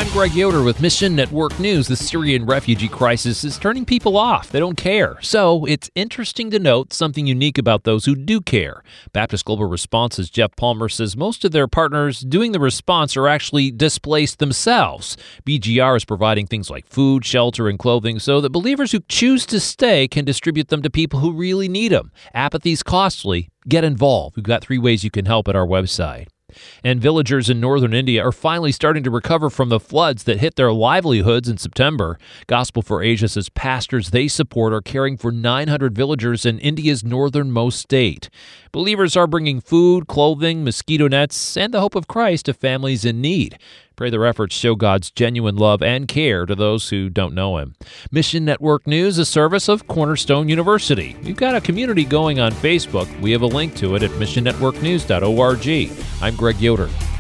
I'm Greg Yoder with Mission Network News. The Syrian refugee crisis is turning people off. They don't care. So it's interesting to note something unique about those who do care. Baptist Global Response's Jeff Palmer says most of their partners doing the response are actually displaced themselves. BGR is providing things like food, shelter, and clothing so that believers who choose to stay can distribute them to people who really need them. Apathy's costly. Get involved. We've got 3 ways you can help at our website. And villagers in northern India are finally starting to recover from the floods that hit their livelihoods in September. Gospel for Asia says pastors they support are caring for 900 villagers in India's northernmost state. Believers are bringing food, clothing, mosquito nets, and the hope of Christ to families in need. Pray their efforts show God's genuine love and care to those who don't know Him. Mission Network News, a service of Cornerstone University. We've got a community going on Facebook. We have a link to it at missionnetworknews.org. I'm Greg Yoder.